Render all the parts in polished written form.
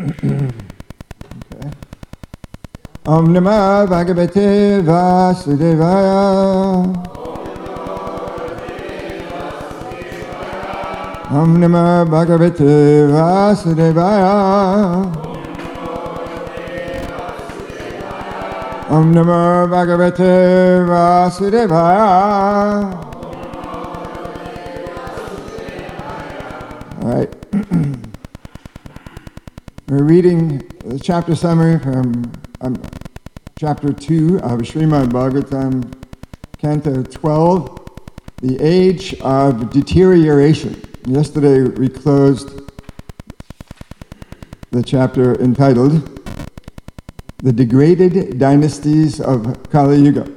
Okay. Om Namah Bhagavate Vasudevaya. Om Namah Bhagavate Vasudevaya. Om Namah Bhagavate Vasudevaya. All right. We're reading the chapter summary from chapter 2 of Srimad Bhagavatam, Canto 12, The Age of Deterioration. Yesterday we closed the chapter entitled The Degraded Dynasties of Kali Yuga.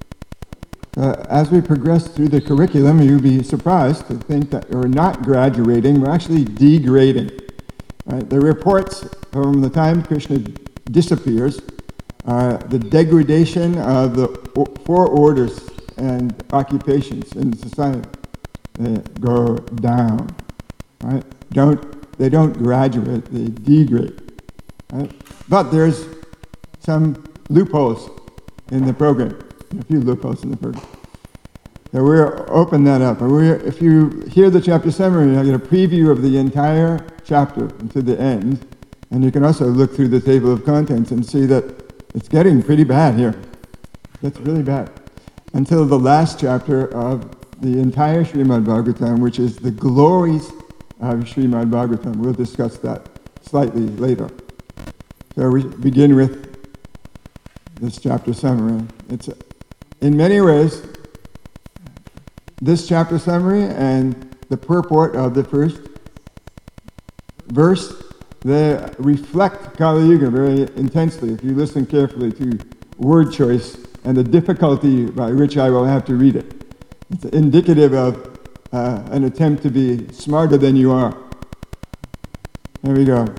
As we progress through the curriculum, you'll be surprised to think that we're not graduating, we're actually degrading. Right? The reports from the time Krishna disappears are the degradation of the four orders and occupations in society. They go down, right? They don't graduate, they degrade. Right? But there's some loopholes in the program, a few loopholes in the program. So we'll open that up. If you hear the chapter summary, you'll get a preview of the entire chapter to the end, and you can also look through the table of contents and see that it's getting pretty bad here. It's really bad. Until the last chapter of the entire Srimad Bhagavatam, which is the glories of Srimad Bhagavatam. We'll discuss that slightly later. So we begin with this chapter summary. It's, in many ways, this chapter summary and the purport of the first verse, they reflect Kali Yuga very intensely if you listen carefully to word choice and the difficulty by which I will have to read it. It's indicative of an attempt to be smarter than you are. There we go.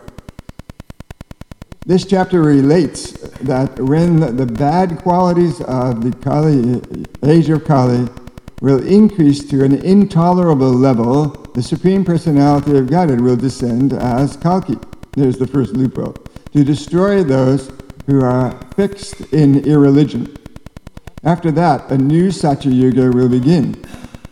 This chapter relates that when the bad qualities of the Kali, age of Kali, will increase to an intolerable level, the Supreme Personality of Godhead will descend as Kalki. There's the first loophole. To destroy those who are fixed in irreligion. After that, a new Satya Yuga will begin.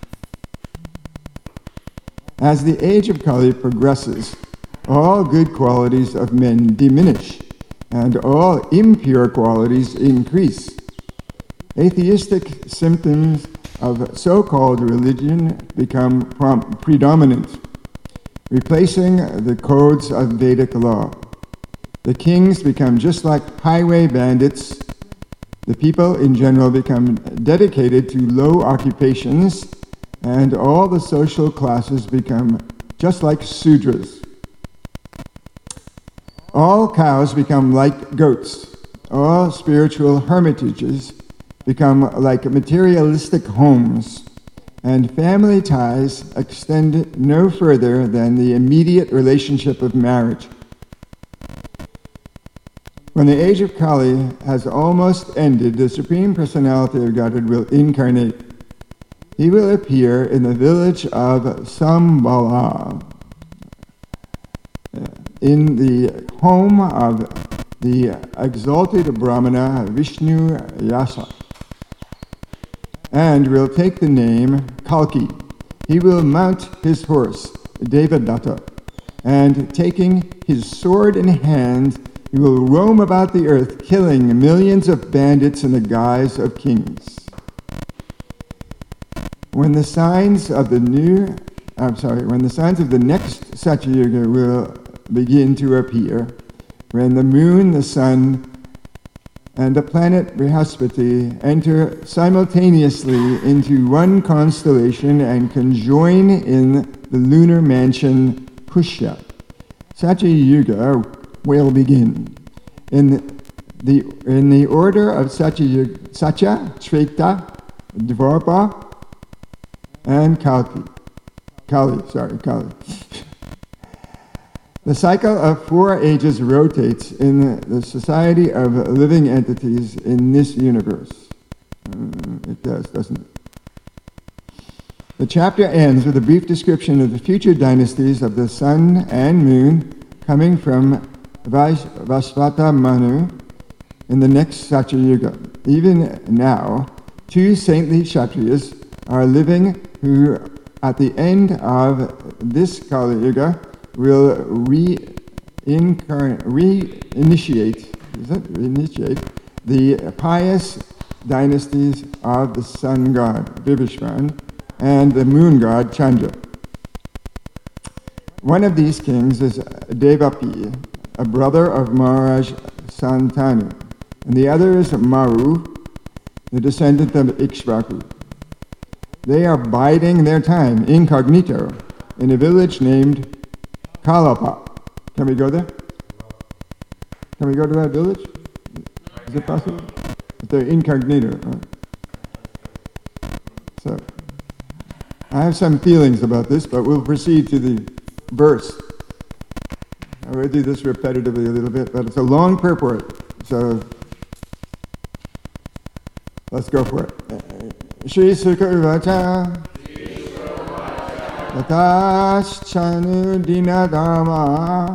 As the age of Kali progresses, all good qualities of men diminish, and all impure qualities increase. Atheistic symptoms of so-called religion become predominant, replacing the codes of Vedic law. The kings become just like highway bandits. The people in general become dedicated to low occupations, and all the social classes become just like Sudras. All cows become like goats. All spiritual hermitages become like materialistic homes, and family ties extend no further than the immediate relationship of marriage. When the age of Kali has almost ended, the Supreme Personality of Godhead will incarnate. He will appear in the village of Sambala, in the home of the exalted Brahmana Vishnu Yasa, and will take the name Kalki. He will mount his horse, Devadatta, and taking his sword in hand, he will roam about the earth, killing millions of bandits in the guise of kings. When the signs of the next Satya Yuga will begin to appear, when the moon, the sun, and the planet Brihaspati enter simultaneously into one constellation and conjoin in the lunar mansion Pushya, Satya Yuga will begin. In the order of Satya, Treta, Dvapara, and Kali. The cycle of 4 ages rotates in the society of living entities in this universe. It does, doesn't it? The chapter ends with a brief description of the future dynasties of the sun and moon coming from Vashvata Manu in the next Satyayuga. Even now, 2 saintly Kshatriyas are living who, at the end of this Kali Yuga, will reinitiate the pious dynasties of the sun god Vibhishvan and the moon god Chandra. One of these kings is Devapi, a brother of Maharaj Santanu, and the other is Maru, the descendant of Ikshvaku. They are biding their time incognito in a village named Kalapa. Can we go there? Can we go to that village? Is it possible? But they're incognito. Right? So, I have some feelings about this, but we'll proceed to the verse. I will do this repetitively a little bit, but it's a long purport, so let's go for it. Shri Sukha Uvacha Tataschanu Dinadama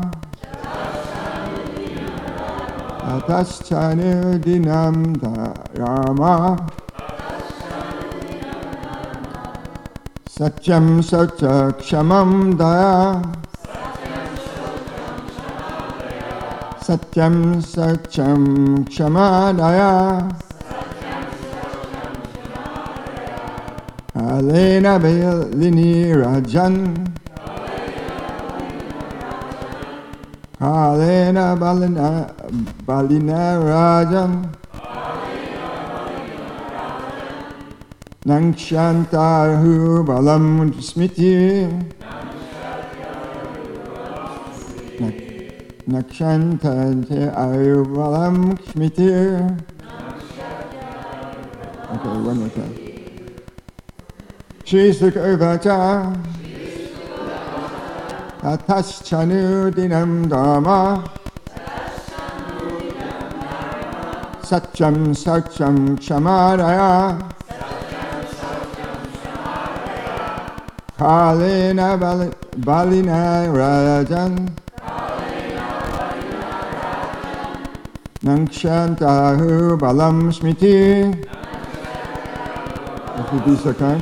Tataschanu Dinam Dharma Satyam Satya Kshamam Daya Satyam Satyam Kshamadaya Alena Balini Rajan Alena Balina Rajan Nangshantahu Balam Smiti Nakshantante Ayubalam Smiti. Okay, one more time. Shri Sukha Uvacha Tataschanu Dinam Dharma Satyam Satyam Kshamadaya Kalena Balina Rajan Nangshantahu Balam Smiti. If you be so kind.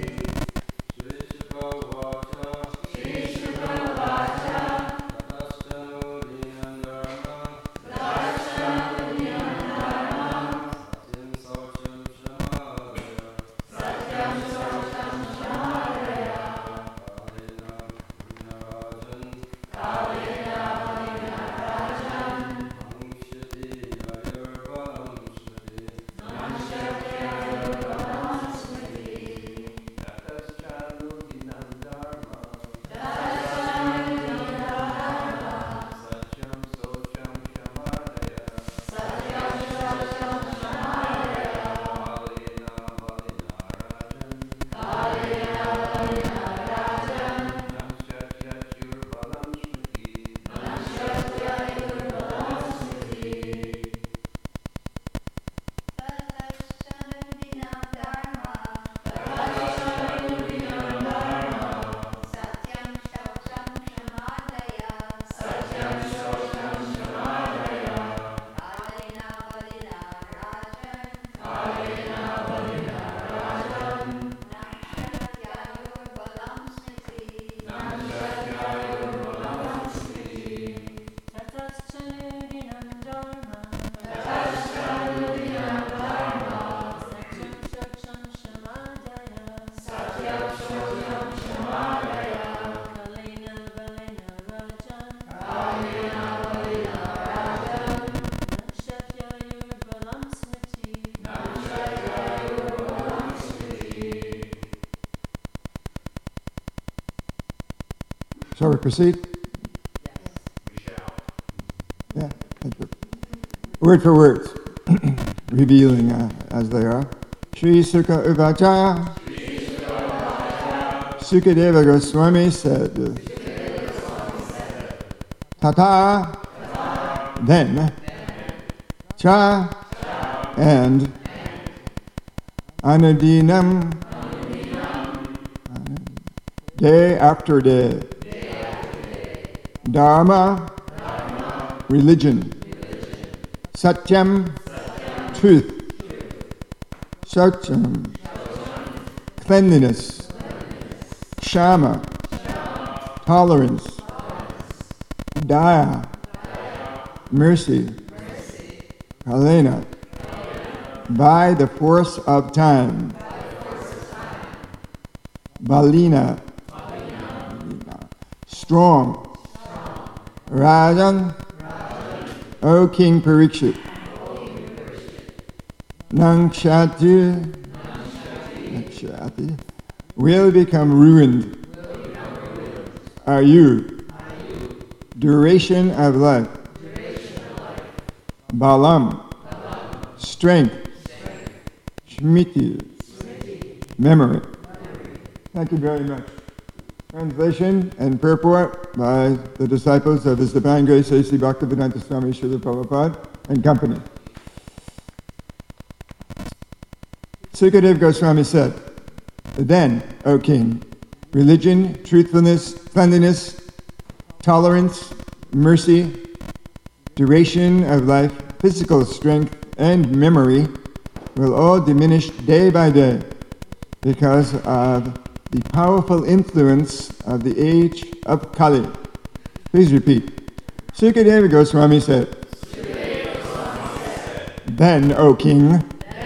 Shall we proceed? Yes, we shall. Yeah, thank you. Word for word, revealing as they are. Shri Sukha Uvacha. Sukadeva Goswami said, Tata, then, Cha, and Anudinam, day after day. Dharma, religion. Satyam, truth. Shaucham, cleanliness. Kshama, tolerance. Daya, mercy. Kalena, by the force of time. Balina, strong. Rajan, O King Parikshit. Nakshati will become ruined. Are you? Duration of life. Balam, strength. Shmiti, memory. Thank you very much. Translation and purport by the disciples of His Divine Grace A.C. Bhaktivedanta Swami Srila Prabhupada and company. Sukadeva Goswami said, "Then, O King, religion, truthfulness, cleanliness, tolerance, mercy, duration of life, physical strength, and memory will all diminish day by day because of the powerful influence of the age of Kali." Please repeat. Sukadeva Goswami said, "Then, O King,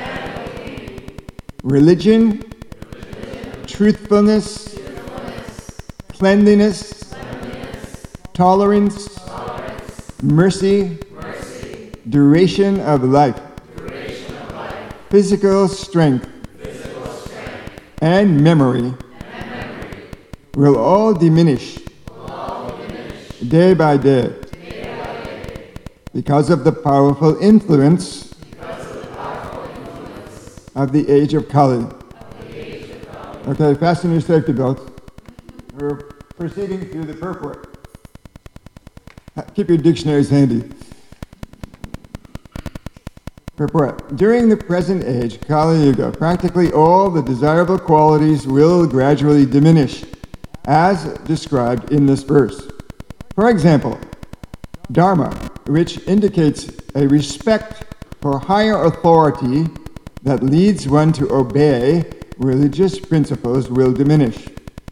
religion, truthfulness, cleanliness, tolerance, mercy, duration of life, physical strength, and memory will all diminish day by day because of the powerful influence of the age of Kali." Okay, fasten your safety belts. We're proceeding through the purport. Keep your dictionaries handy. Purport. During the present age, Kali Yuga, practically all the desirable qualities will gradually diminish, as described in this verse. For example, Dharma, which indicates a respect for higher authority that leads one to obey religious principles, will diminish.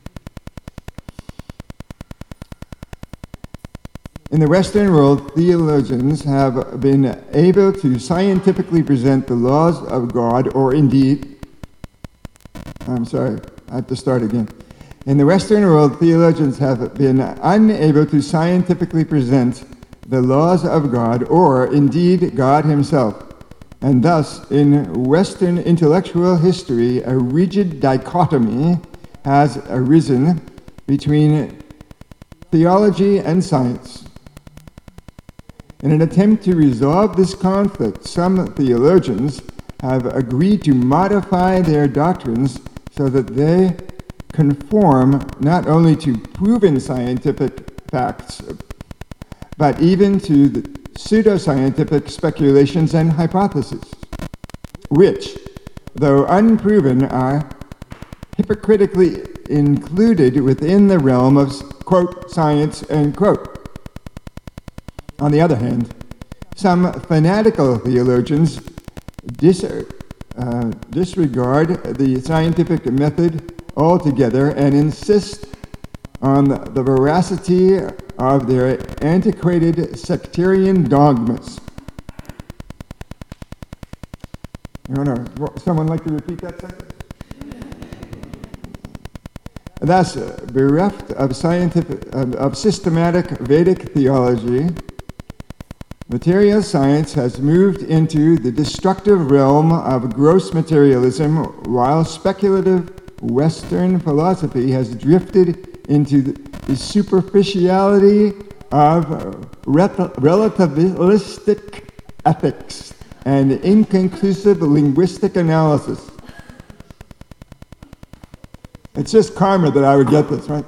In the Western world, theologians have been able to scientifically present the laws of God, or indeed, I'm sorry, I have to start again. In the Western world, theologians have been unable to scientifically present the laws of God, or indeed God Himself. And thus, in Western intellectual history, a rigid dichotomy has arisen between theology and science. In an attempt to resolve this conflict, some theologians have agreed to modify their doctrines so that they conform not only to proven scientific facts, but even to the pseudoscientific speculations and hypotheses, which, though unproven, are hypocritically included within the realm of, quote, science, end quote. On the other hand, some fanatical theologians disregard the scientific method altogether and insist on the veracity of their antiquated sectarian dogmas. Someone like to repeat that sentence? Thus, bereft of systematic Vedic theology, material science has moved into the destructive realm of gross materialism, while speculative Western philosophy has drifted into the superficiality of relativistic ethics and inconclusive linguistic analysis. It's just karma that I would get this, right?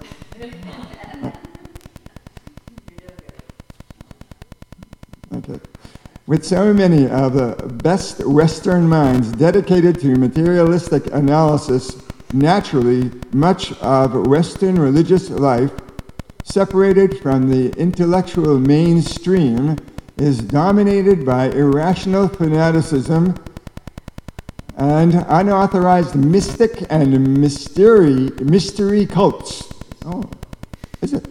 Okay. With so many of the best Western minds dedicated to materialistic analysis, naturally, much of Western religious life, separated from the intellectual mainstream, is dominated by irrational fanaticism and unauthorized mystic and mystery cults. Oh, is it?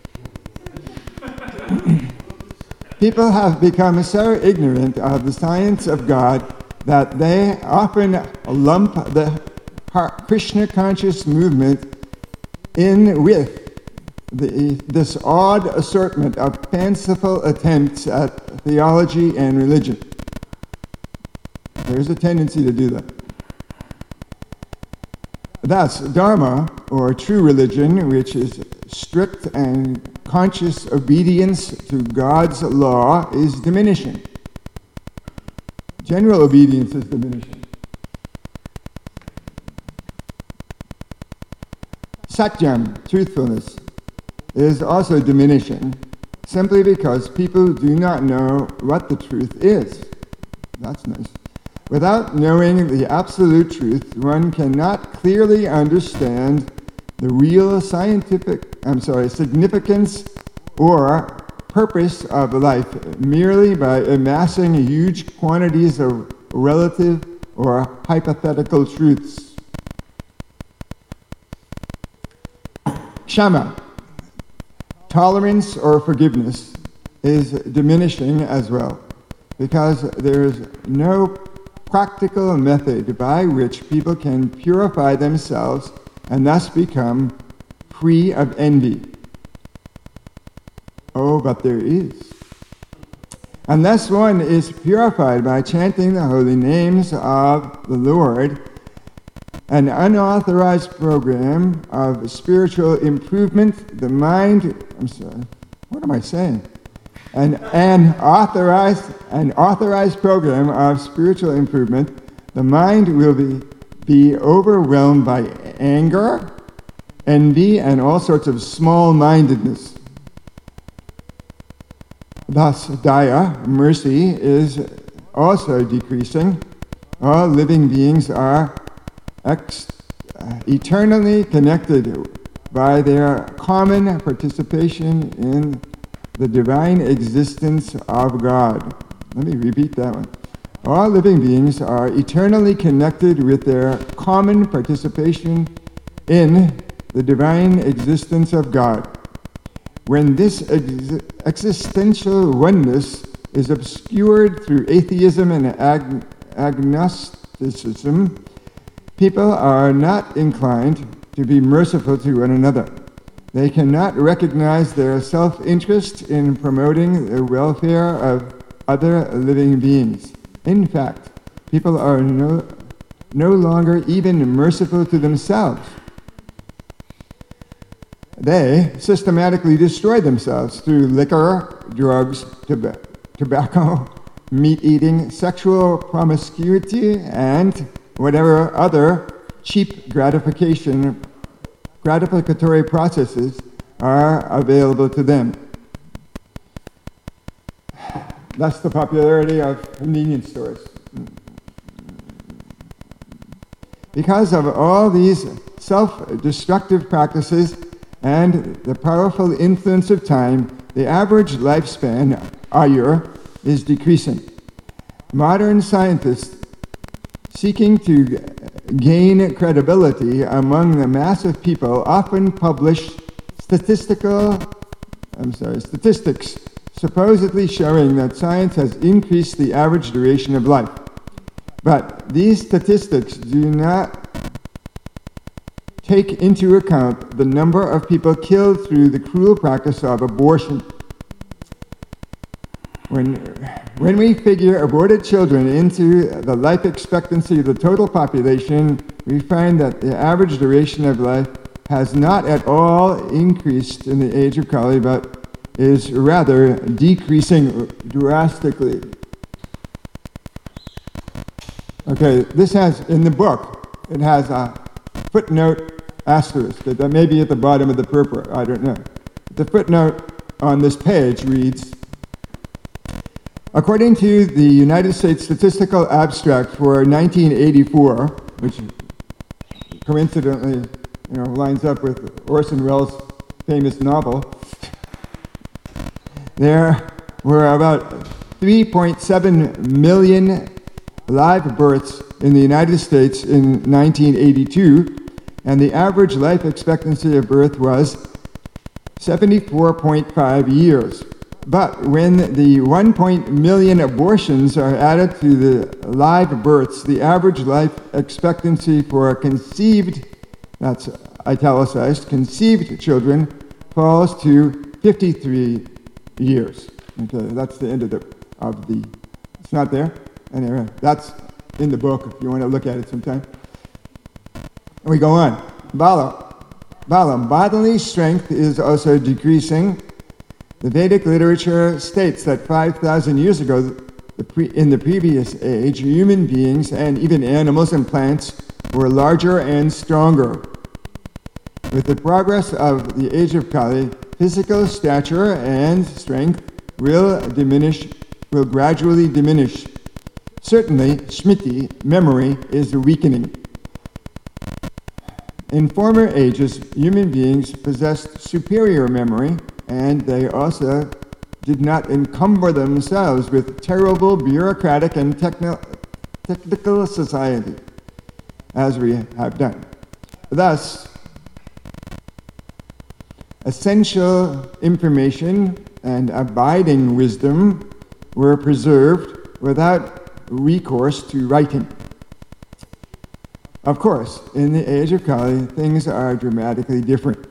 People have become so ignorant of the science of God that they often lump the Krishna conscious movement in with this odd assortment of fanciful attempts at theology and religion. There's a tendency to do that. Thus, Dharma, or true religion, which is strict and conscious obedience to God's law, is diminishing. General obedience is diminishing. Satyam, truthfulness, is also diminishing simply because people do not know what the truth is. That's nice. Without knowing the absolute truth, one cannot clearly understand the real significance or purpose of life merely by amassing huge quantities of relative or hypothetical truths. Kshama, tolerance or forgiveness, is diminishing as well because there is no practical method by which people can purify themselves and thus become free of envy. Oh, but there is. Unless one is purified by chanting the holy names of the Lord, an unauthorized program of spiritual improvement, the mind, what am I saying? An authorized program of spiritual improvement, the mind will be overwhelmed by anger, envy, and all sorts of small-mindedness. Thus, Daya, mercy, is also decreasing. All living beings are eternally connected by their common participation in the divine existence of God. Let me repeat that one. All living beings are eternally connected with their common participation in the divine existence of God. When this existential oneness is obscured through atheism and agnosticism, people are not inclined to be merciful to one another. They cannot recognize their self-interest in promoting the welfare of other living beings. In fact, people are no longer even merciful to themselves. They systematically destroy themselves through liquor, drugs, tobacco, meat-eating, sexual promiscuity, and whatever other cheap gratificatory processes are available to them. That's the popularity of convenience stores. Because of all these self-destructive practices and the powerful influence of time, the average lifespan, Ayur, is decreasing. Modern scientists seeking to gain credibility among the mass of people often publish statistics supposedly showing that science has increased the average duration of life. But these statistics do not take into account the number of people killed through the cruel practice of abortion. When we figure aborted children into the life expectancy of the total population, we find that the average duration of life has not at all increased in the age of Kali, but is rather decreasing drastically. Okay, this has, in the book, it has a footnote asterisk that may be at the bottom of the purport, I don't know. The footnote on this page reads, according to the United States Statistical Abstract for 1984, which coincidentally lines up with Orson Welles' famous novel, there were about 3.7 million live births in the United States in 1982, and the average life expectancy of birth was 74.5 years. But when the 1 million abortions are added to the live births, the average life expectancy for conceived, that's italicized, conceived children falls to 53 years. Okay, that's the end of the, it's not there? Anyway, that's in the book if you want to look at it sometime. We go on. Bala, bodily strength is also decreasing. The Vedic literature states that 5,000 years ago, in the previous age, human beings and even animals and plants were larger and stronger. With the progress of the age of Kali, physical stature and strength will gradually diminish. Certainly, Smriti, memory, is weakening. In former ages, human beings possessed superior memory, and they also did not encumber themselves with terrible bureaucratic and technical society, as we have done. Thus, essential information and abiding wisdom were preserved without recourse to writing. Of course, in the age of Kali, things are dramatically different.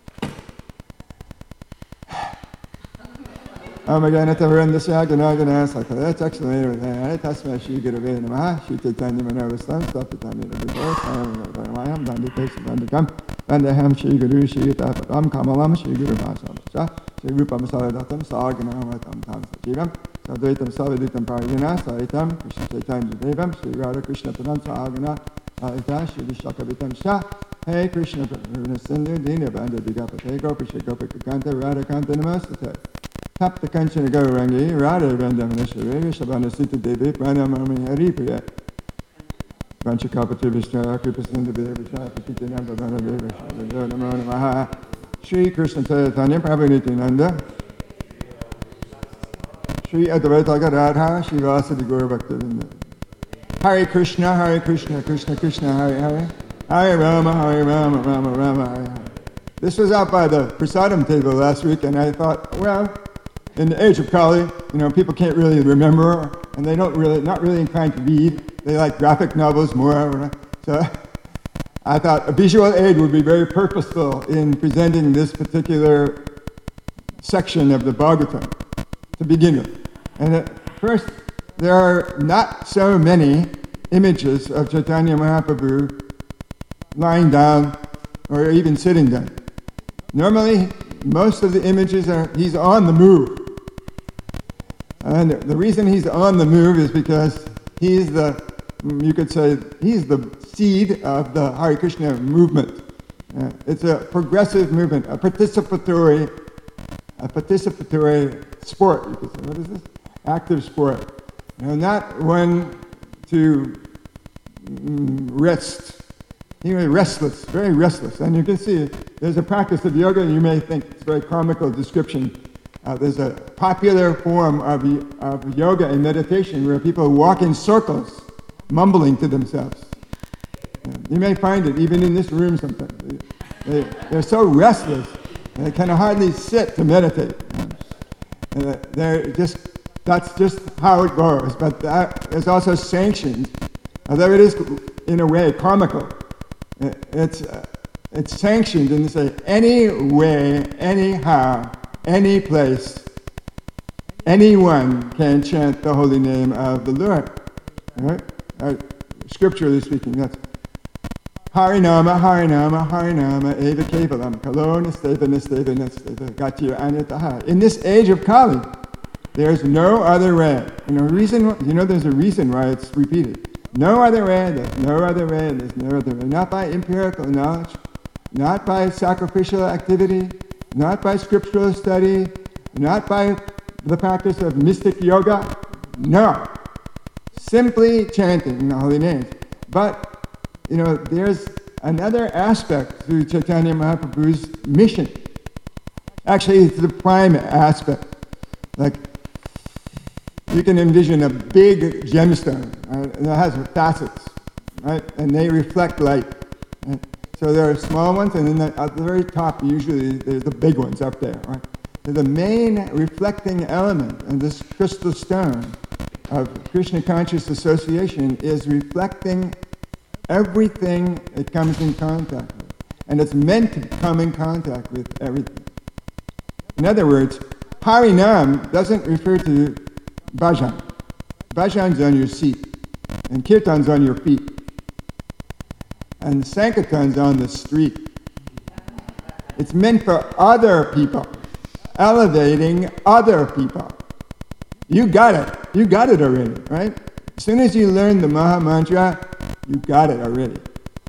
Omaganatamurandasya Ganagana Sakala Taxamay Tasma Shri Gurave Namaha Shri Chaitanya Manavastam Sapatamira Vidosamayam Dandipes Bandakam Bandaham Shri Guru Shri Tapatam Kamalam Shri Guru Vasam Shri Rupam Saladatam Saganamatam Tam Sajivam Sadvaitam Savaditam Parayana Saitam Krishna Chaitanya Devam Shri Radha Krishna Padam Sagana Aita Shri Vishakavitam Shah Hey Krishna Purna Sindhu Dina Banda Digapate Gopi Shri Gopi Kanta Radha Kanta Namastate Tapta Kanchana Gaurangi, Radha Vandamaneshwari, Vishabana Sita Devi, Pranamami Haripriya, Vanchakapati Vishnu, Kripasinda Devi, Shapati Nambavana Devi, Namo Namaha, Shri Krishna Chaitanya, Prabhupada Shri Advaita Radha, Shri Vasadi Guru Bhaktivinda. Hare Krishna, Krishna Krishna, Hare Hare, Hare Rama, Rama Rama, Hare Hare. This was out by the prasadam table last week, and I thought, well, in the age of Kali, people can't really remember, and they not really inclined to read. They like graphic novels more. So I thought a visual aid would be very purposeful in presenting this particular section of the Bhagavatam to begin with. And at first, there are not so many images of Chaitanya Mahaprabhu lying down or even sitting down. Normally, most of the images are he's on the move. And the reason he's on the move is because he's you could say, he's the seed of the Hare Krishna movement. It's a progressive movement, a participatory sport, you could say. What is this? Active sport. Not one to rest. He was restless, very restless. And you can see there's a practice of yoga, and you may think it's a very comical description. There's a popular form of yoga and meditation where people walk in circles, mumbling to themselves. You may find it even in this room sometimes. They're so restless, they can hardly sit to meditate. That's just how it goes. But that is also sanctioned, although it is in a way comical. It's sanctioned in say any way, anyhow, any place, anyone can chant the holy name of the Lord. Right? Scripturally speaking, that's Harinama, Harinama, Harinama, Eva Kevalam, Kalona, Steva, Nisteva, Nisteva, Gatir, Anyataha. In this age of Kali, there's no other way. There's a reason why it's repeated. No other way, there's no other way, there's no other way. Not by empirical knowledge, not by sacrificial activity, not by scriptural study, not by the practice of mystic yoga. No. Simply chanting the holy names. But, there's another aspect to Chaitanya Mahaprabhu's mission. Actually, it's the prime aspect. Like You can envision a big gemstone, right? And it has facets, right? And they reflect light. Right? So there are small ones, and then at the very top, usually there's the big ones up there, right? So the main reflecting element in this crystal stone of Krishna conscious association is reflecting everything it comes in contact with. And it's meant to come in contact with everything. In other words, Harinam doesn't refer to bhajan. Bhajan's on your seat, and kirtan's on your feet, and sankirtan's on the street. It's meant for other people, elevating other people. You got it. You got it already, right? As soon as you learn the Maha Mantra, you got it already.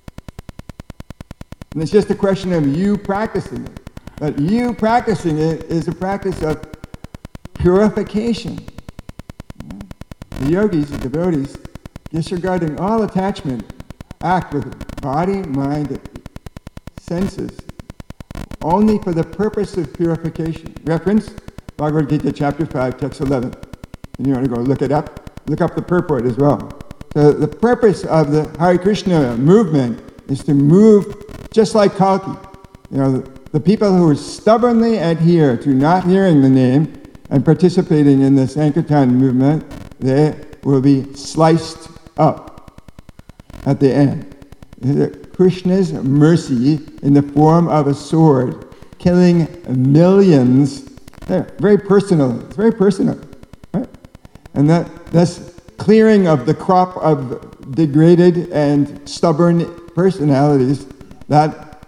And it's just a question of you practicing it. But you practicing it is a practice of purification. The yogis, the devotees, disregarding all attachment, act with body, mind, senses, only for the purpose of purification. Reference, Bhagavad Gita chapter 5, text 11. And you want to go look it up? Look up the purport as well. So the purpose of the Hare Krishna movement is to move just like Kalki. You know, the people who stubbornly adhere to not hearing the name and participating in the Sankirtan movement, they will be sliced up at the end. Krishna's mercy in the form of a sword, killing millions. Very personal. It's very personal. Right? And that's clearing of the crop of degraded and stubborn personalities that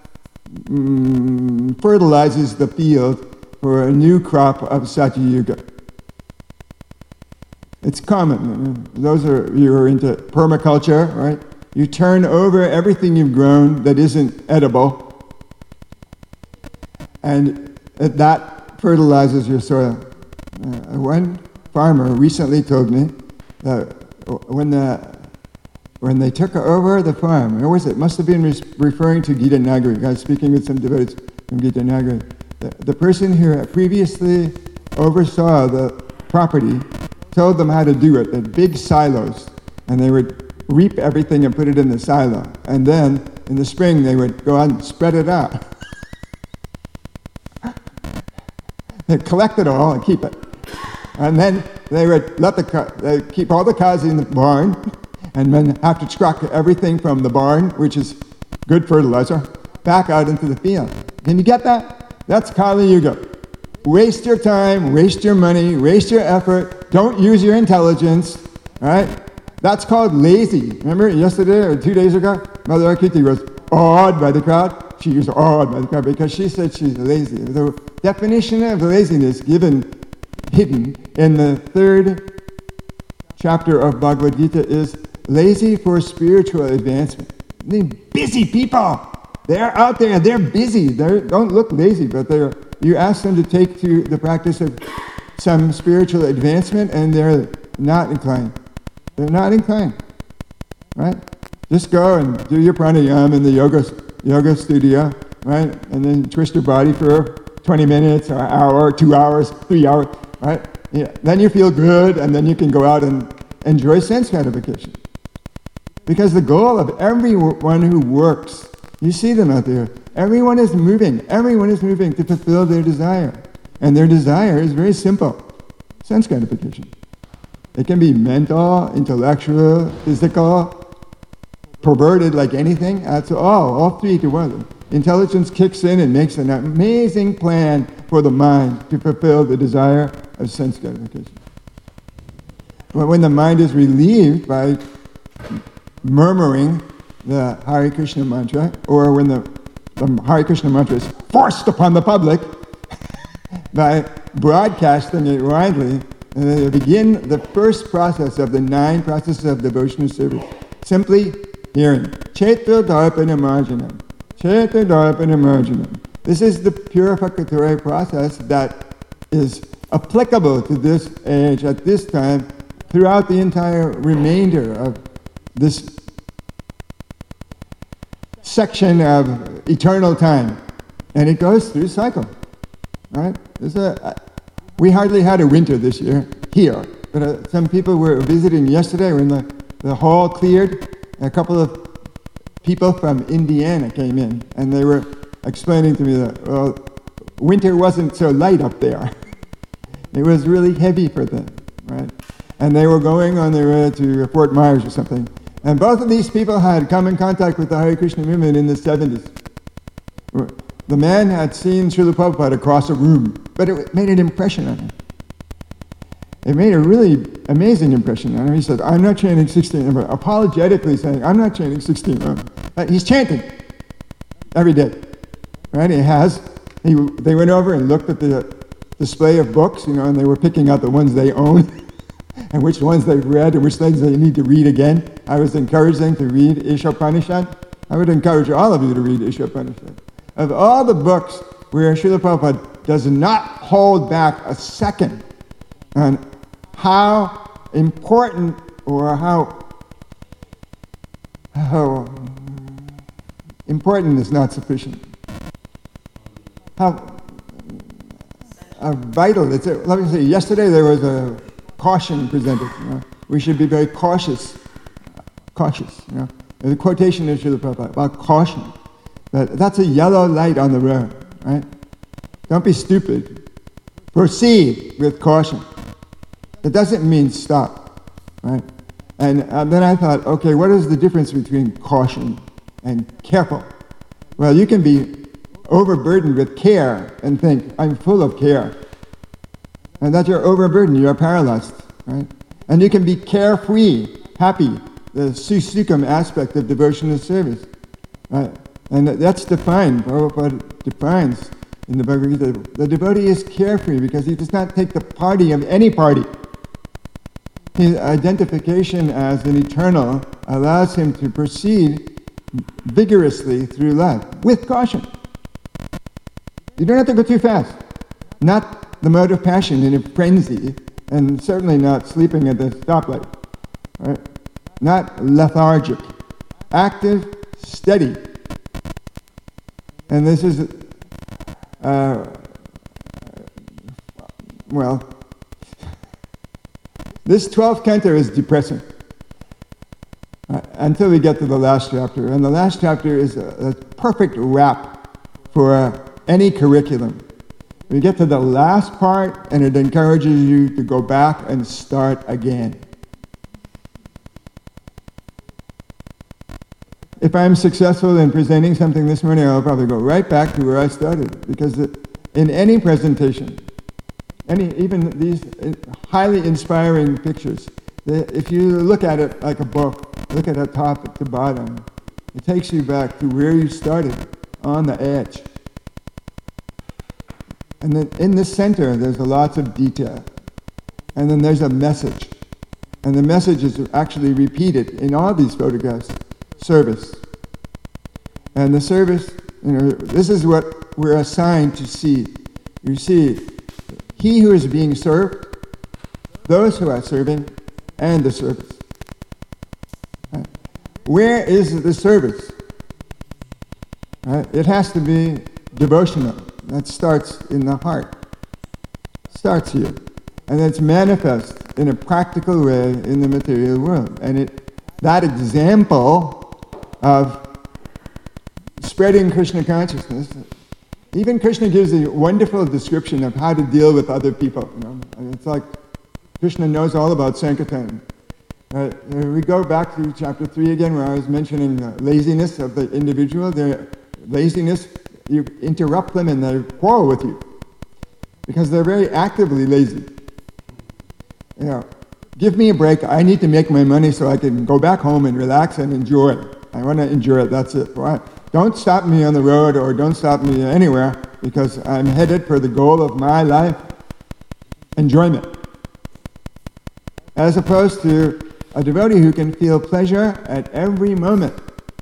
fertilizes the field for a new crop of Satyayuga. It's common. Those of you who are into permaculture, right? You turn over everything you've grown that isn't edible, and that fertilizes your soil. One farmer recently told me that when they took over the farm, where was it? Must have been referring to Gita Nagari. I was speaking with some devotees from Gita Nagari. The person who previously oversaw the property told them how to do it. They had big silos, and they would reap everything and put it in the silo. And then, in the spring, they would go out and spread it out. They'd collect it all and keep it. And then they would they'd keep all the cows in the barn, and then have to truck everything from the barn, which is good fertilizer, back out into the field. Can you get that? That's Kali Yuga. Waste your time, waste your money, waste your effort, don't use your intelligence, right? That's called lazy. Remember yesterday or 2 days ago, Mother Akiti was awed by the crowd. She was awed by the crowd because she said she's lazy. The definition of laziness hidden in the 3rd chapter of Bhagavad Gita is lazy for spiritual advancement. I mean, busy people. They're out there, they're busy. They don't look lazy, but you ask them to take to the practice of some spiritual advancement and they're not inclined. They're not inclined, right? Just go and do your pranayama in the yoga studio, right? And then twist your body for 20 minutes, or an hour, 2 hours, 3 hours, right? Yeah. Then you feel good, and then you can go out and enjoy sense gratification. Because the goal of everyone who works, you see them out there, everyone is moving to fulfill their desire. And their desire is very simple, sense gratification. It can be mental, intellectual, physical, perverted like anything. That's all 3 to 1. Intelligence kicks in and makes an amazing plan for the mind to fulfill the desire of sense gratification. But when the mind is relieved by murmuring the Hare Krishna mantra, or when the Hare Krishna mantra is forced upon the public by broadcasting it widely, and they begin the first process of the 9 processes of devotional service. Simply hearing. Cheta Darpana Marjanam. Cheta Darpana Marjanam. This is the purificatory process that is applicable to this age, at this time, throughout the entire remainder of this section of eternal time. And it goes through cycle. Right? We hardly had a winter this year, here. but some people were visiting yesterday when the hall cleared. A couple of people from Indiana came in, and they were explaining to me that, well, winter wasn't so light up there. It was really heavy for them, right? And they were going on their way to Fort Myers or something. And both of these people had come in contact with the Hare Krishna movement in the 70s. The man had seen Srila Prabhupada across a room, but it made an impression on him. It made a really amazing impression on him. He said, I'm not chanting 16, apologetically saying, I'm not chanting 16. He's chanting every day, right? They went over and looked at the display of books, and they were picking out the ones they own and which ones they've read and which things they need to read again. I was encouraging them to read Ishopanishad. I would encourage all of you to read Ishopanishad. Of all the books where Srila Prabhupada does not hold back a second on how important or how important is not sufficient. How vital it's. Let me say, yesterday there was a caution presented. We should be very cautious. There's a quotation in Srila Prabhupada about caution. But that's a yellow light on the road, right? Don't be stupid. Proceed with caution. It doesn't mean stop, right? And then I thought, okay, what is the difference between caution and careful? Well, you can be overburdened with care and think, I'm full of care. And that you're overburdened, you're paralyzed, right? And you can be carefree, happy, the susukam aspect of devotional service, right? And that's defined, Prabhupada defines in the Bhagavad Gita, the devotee is carefree because he does not take the party of any party. His identification as an eternal allows him to proceed vigorously through life, with caution. You don't have to go too fast. Not the mode of passion in a frenzy, and certainly not sleeping at the stoplight. Right? Not lethargic. Active, steady. And this is, this 12th canto is depressing until we get to the last chapter. And the last chapter is a perfect wrap for any curriculum. We get to the last part, and it encourages you to go back and start again. If I'm successful in presenting something this morning, I'll probably go right back to where I started, because in any presentation, even these highly inspiring pictures, if you look at it like a book, look at it top to bottom, it takes you back to where you started, on the edge. And then in the center, there's lots of detail. And then there's a message. And the message is actually repeated in all these photographs. Service. And the service, this is what we're assigned to see. You see, he who is being served, those who are serving, and the service. Right? Where is the service? Right? It has to be devotional. That starts in the heart. Starts here. And it's manifest in a practical way in the material world. And that example of spreading Krishna consciousness, even Krishna gives a wonderful description of how to deal with other people. It's like Krishna knows all about Sankirtan. We go back to chapter 3 again, where I was mentioning the laziness of the individual. Their laziness, you interrupt them and they quarrel with you because they're very actively lazy. Give me a break. I need to make my money so I can go back home and relax and enjoy. I want to enjoy it. That's it. Right? Don't stop me on the road or don't stop me anywhere because I'm headed for the goal of my life, enjoyment. As opposed to a devotee who can feel pleasure at every moment.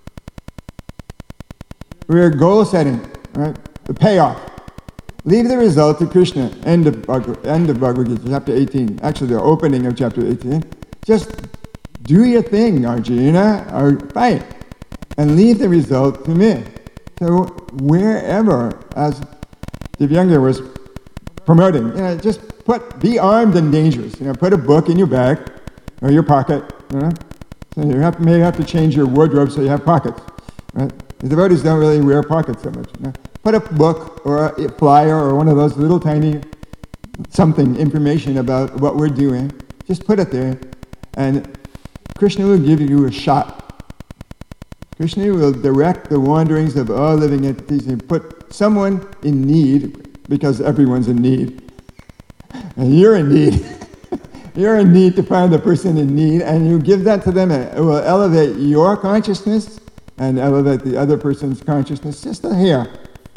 We're goal setting, right? The payoff. Leave the result to Krishna. End of Bhagavad Gita, chapter 18. Actually, the opening of chapter 18. Just do your thing, Arjuna, or fight, and leave the result to me. So wherever, as Divyanga was promoting, just be armed and dangerous. Put a book in your bag or your pocket. So you may have to change your wardrobe so you have pockets. Right? The devotees don't really wear pockets so much. Put a book or a flyer or one of those little tiny information about what we're doing. Just put it there, and Krishna will give you a shot. Krishna will direct the wanderings of all living entities and put someone in need, because everyone's in need. And you're in need. You're in need to find the person in need, and you give that to them, and it will elevate your consciousness and elevate the other person's consciousness just a hair.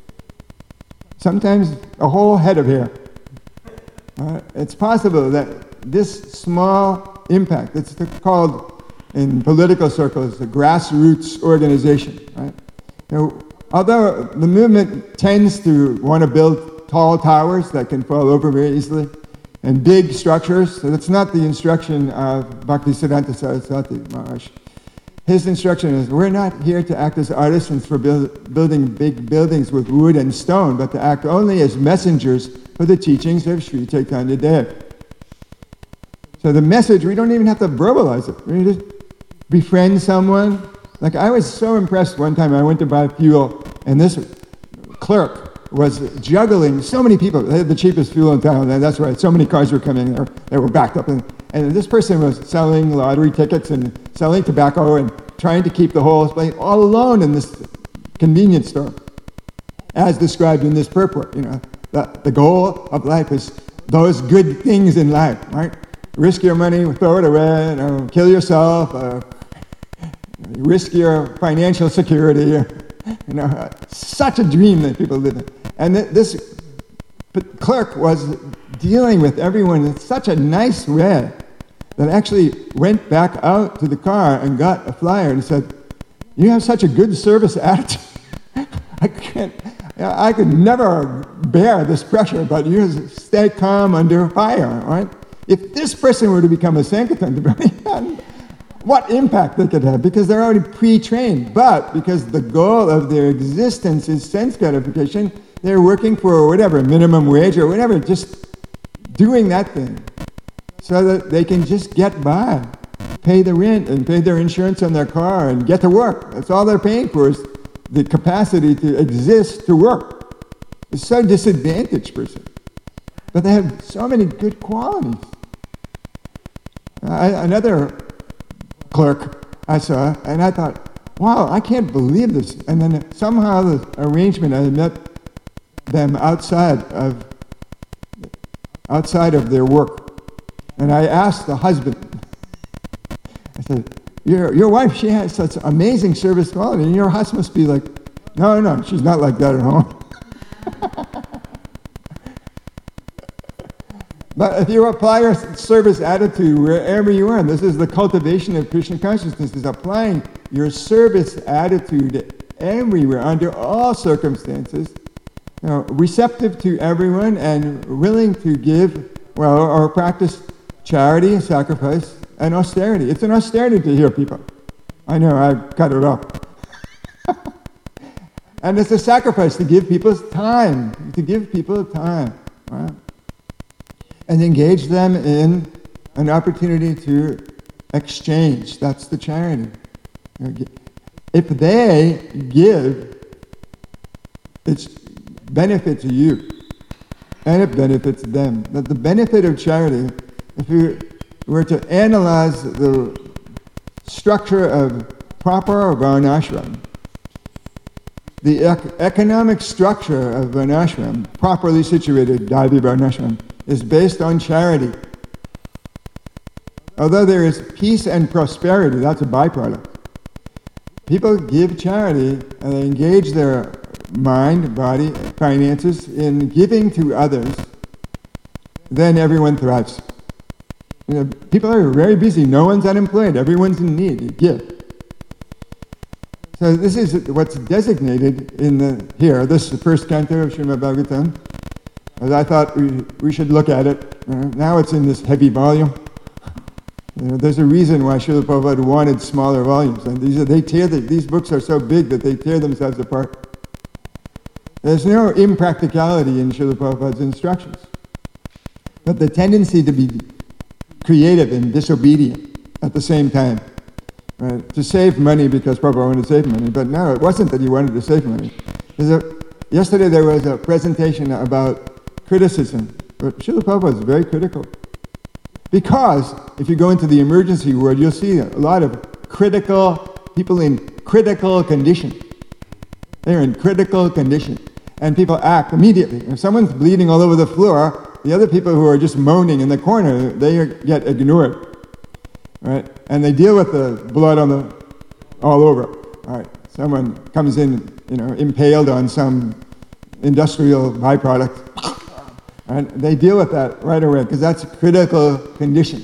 Sometimes a whole head of hair. It's possible that this small impact, it's called in political circles the grassroots organization. Right? Although the movement tends to want to build tall towers that can fall over very easily, and big structures, so that's not the instruction of Bhaktisiddhanta Saraswati Maharaj. His instruction is, we're not here to act as artisans for building big buildings with wood and stone, but to act only as messengers for the teachings of Sri Chaitanya Dev. So the message, we don't even have to verbalize it. We just befriend someone. Like, I was so impressed one time I went to buy fuel, and this clerk was juggling so many people. They had the cheapest fuel in town, and that's right, so many cars were coming there. They were backed up. And this person was selling lottery tickets and selling tobacco and trying to keep the whole place all alone in this convenience store. As described in this purport, the goal of life is those good things in life, right? Risk your money, throw it away, kill yourself, risk your financial security, such a dream that people live in. And this clerk was dealing with everyone in such a nice way that actually went back out to the car and got a flyer and said, "You have such a good service attitude. I could never bear this pressure, but you stay calm under fire, right?" If this person were to become a Sankirtan devotee, what impact they could have, because they're already pre-trained. But because the goal of their existence is sense gratification, they're working for whatever, minimum wage or whatever, just doing that thing so that they can just get by, pay the rent and pay their insurance on their car and get to work. That's all they're paying for, is the capacity to exist, to work. It's so disadvantaged person. But they have so many good qualities. Another clerk I saw, and I thought, wow, I can't believe this. And then somehow the arrangement, I met them outside of their work. And I asked the husband, I said, your wife, she has such amazing service quality, and your house must be like, no, she's not like that at home. But if you apply your service attitude wherever you are, this is the cultivation of Krishna consciousness, is applying your service attitude everywhere, under all circumstances, receptive to everyone and willing to give, or practice charity and sacrifice and austerity. It's an austerity to hear people. I know, I've cut it off. And it's a sacrifice to give people time, right? And engage them in an opportunity to exchange. That's the charity. If they give, it benefits you, and it benefits them. But the benefit of charity, if you were to analyze the structure of proper varnashram, the economic structure of varnashram, properly situated Daivi varnashram, is based on charity. Although there is peace and prosperity, that's a byproduct. People give charity and they engage their mind, body, finances in giving to others, then everyone thrives. People are very busy, no one's unemployed, everyone's in need, you give. So this is what's designated in here, this first canto of Srimad Bhagavatam. As I thought we should look at it. Now it's in this heavy volume. There's a reason why Srila Prabhupada wanted smaller volumes. And these books are so big that they tear themselves apart. There's no impracticality in Srila Prabhupada's instructions. but the tendency to be creative and disobedient at the same time. Right? To save money because Prabhupada wanted to save money, but no, it wasn't that he wanted to save money. Yesterday there was a presentation about criticism, but Srila Prabhupada is very critical. Because if you go into the emergency ward, you'll see a lot of people in critical condition. They're in critical condition. And people act immediately. If someone's bleeding all over the floor, the other people who are just moaning in the corner, they get ignored. Right? And they deal with the blood all over. All right. Someone comes in, impaled on some industrial byproduct. And they deal with that right away because that's a critical condition.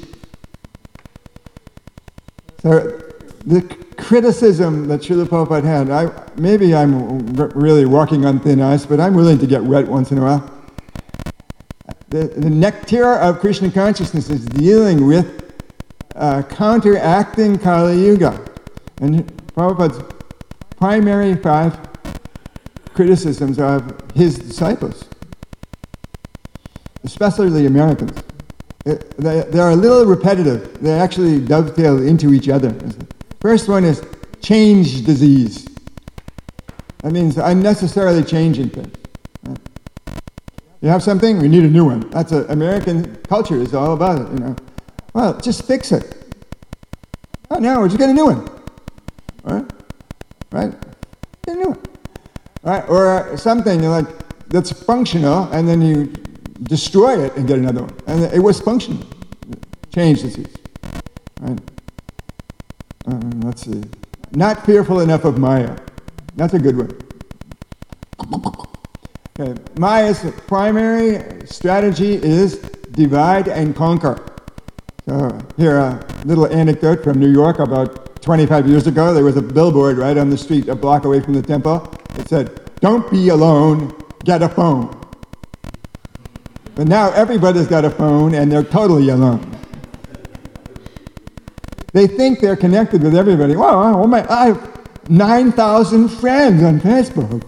So the criticism that Srila Prabhupada had, maybe I'm really walking on thin ice, but I'm willing to get wet once in a while. The nectar of Krishna consciousness is dealing with counteracting Kali Yuga. And Prabhupada's primary 5 criticisms of his disciples, especially the Americans. They're a little repetitive. They actually dovetail into each other. First one is change disease. That means unnecessarily changing things. You have something, we need a new one. That's what American culture is all about it, Well, just fix it. Oh, no, we'll just get a new one. Right? Get a new one. Right? Or something that's functional, and then you destroy it and get another one. And it was functional. Change disease. Right? Let's see. Not fearful enough of Maya. That's a good one. Okay. Maya's primary strategy is divide and conquer. So here, a little anecdote from New York. About 25 years ago, there was a billboard right on the street, a block away from the temple. It said, "Don't be alone, get a phone." But now everybody's got a phone and they're totally alone. They think they're connected with everybody. Wow, I have 9,000 friends on Facebook.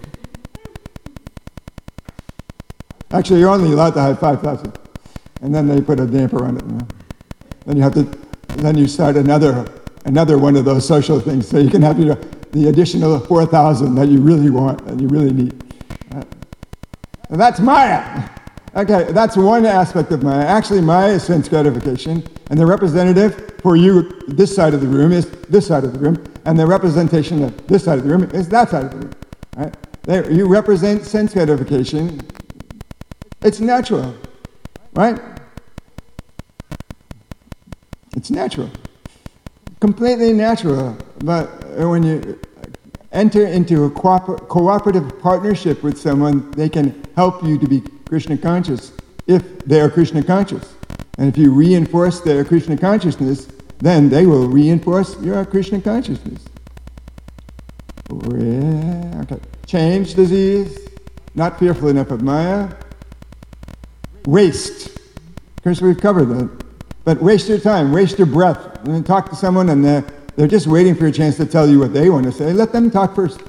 Actually, you're only allowed to have 5,000. And then they put a damper on it. Then you start another one of those social things, so you can have the additional 4,000 that you really want and you really need. And that's Maya. Okay, that's one aspect of Maya. Actually, Maya is sense gratification, and the representative for you, this side of the room, is this side of the room, and the representation of this side of the room is that side of the room. Right? You represent sense gratification. It's natural, right? It's natural. Completely natural. But when you enter into a cooperative partnership with someone, they can help you to be Krishna conscious if they are Krishna conscious. And if you reinforce their Krishna consciousness, then they will reinforce your Krishna consciousness. Okay. Change disease, not fearful enough of Maya. Waste. Of course, we've covered that. But waste your time, waste your breath. When you talk to someone and they're just waiting for a chance to tell you what they want to say, let them talk first.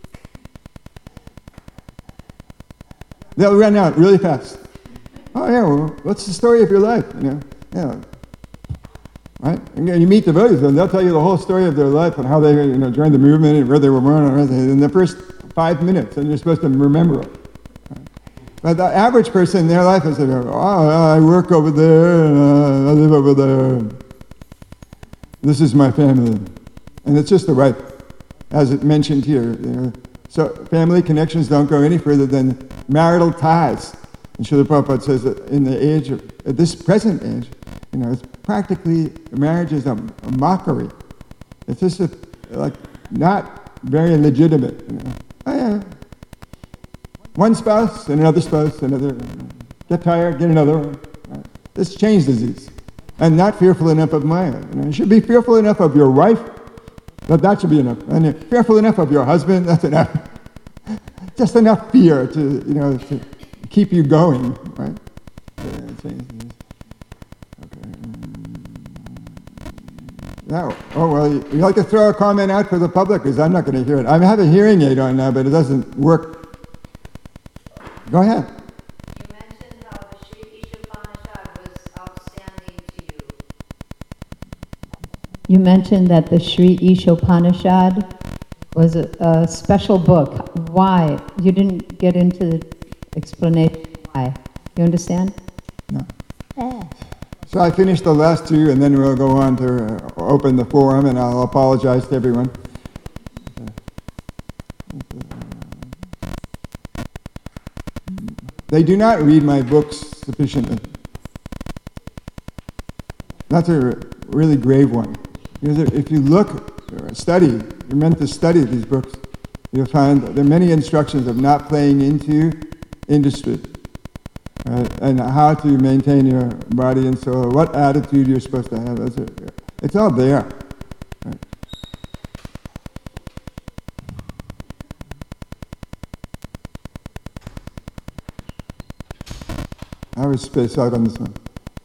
They'll run out really fast. Oh yeah, well, what's the story of your life? Yeah. Right? And you meet devotees, and they'll tell you the whole story of their life and how they joined the movement and where they were born in the first 5 minutes, and you're supposed to remember it. But the average person, their life is, I work over there, and I live over there. This is my family. And it's just the right, as it mentioned here. So family connections don't go any further than marital ties. And Srila Prabhupada says that in the age of, at this present age, it's practically, marriage is a mockery. It's just not very legitimate. Oh yeah. One spouse and another spouse, get tired, get another one. Right? This is change disease. And not fearful enough of Maya. You should be fearful enough of your wife, but that should be enough. And you're fearful enough of your husband, that's enough. Just enough fear to keep you going, right? Okay. Now, you like to throw a comment out for the public, because I'm not going to hear it. I have a hearing aid on now, but it doesn't work. Go ahead. You mentioned how the Sri Isha Upanishad You mentioned that the Sri Ishopanishad was a special book. Why? You didn't get into the explanation why. You understand? No. So I finished the last two, and then we'll go on to open the forum, and I'll apologize to everyone. They do not read my books sufficiently. That's a really grave one. Because if you look, study, you're meant to study these books, you'll find there are many instructions of not playing into industry, and how to maintain your body and soul, what attitude you're supposed to have. It's all there. Right? I was spaced out on this one.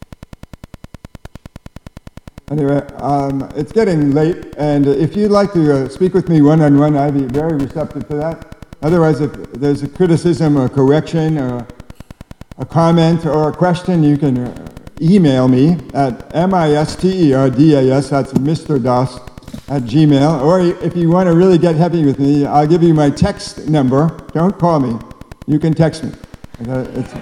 Anyway, it's getting late, and if you'd like to speak with me one-on-one, I'd be very receptive to that. Otherwise, if there's a criticism or correction or a comment or a question, you can email me at misterdas, that's Mr. Das, at Gmail. Or if you want to really get heavy with me, I'll give you my text number. Don't call me. You can text me. It's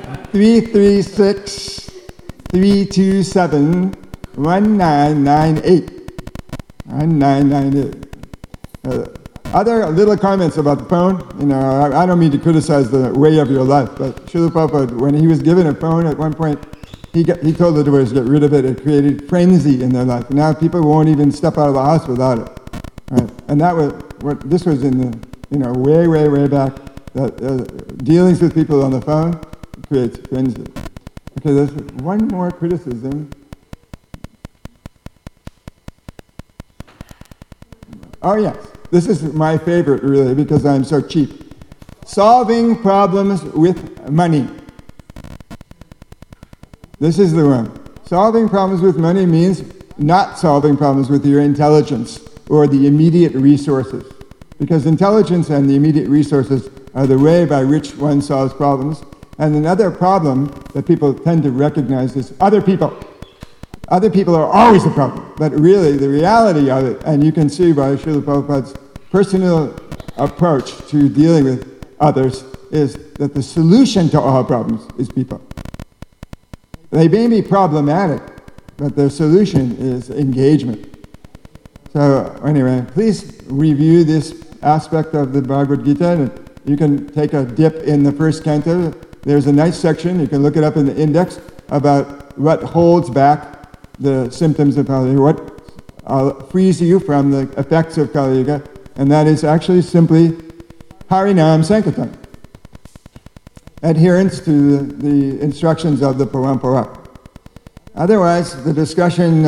336-327-1998. 1998. Other little comments about the phone, I don't mean to criticize the way of your life, but Srila Prabhupada, when he was given a phone at one point, he told the devotees to get rid of it. It created frenzy in their life. Now people won't even step out of the house without it. Right? And that was this was in the way back. That dealings with people on the phone creates frenzy. Okay, there's one more criticism. Oh yes, this is my favorite really because I'm so cheap. Solving problems with money. This is the one. Solving problems with money means not solving problems with your intelligence or the immediate resources. Because intelligence and the immediate resources are the way by which one solves problems. And another problem that people tend to recognize is other people. Other people are always a problem, but really the reality of it, and you can see by Srila Prabhupada's personal approach to dealing with others, is that the solution to all problems is people. They may be problematic, but their solution is engagement. So anyway, please review this aspect of the Bhagavad Gita, and you can take a dip in the first canto. There's a nice section, you can look it up in the index, about what holds back the symptoms of Kali Yuga, what frees you from the effects of Kali Yuga, and that is actually simply Harinam Sankirtan. Adherence to the instructions of the Parampara. Otherwise, the discussion,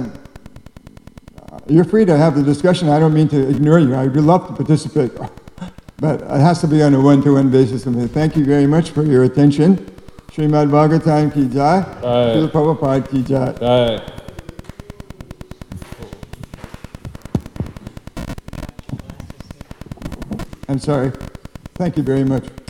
you're free to have the discussion. I don't mean to ignore you. I would love to participate, but it has to be on a one-to-one basis. Thank you very much for your attention. Srimad Bhagavatam ki jai, Srila Prabhupada ki jai. I'm sorry. Thank you very much.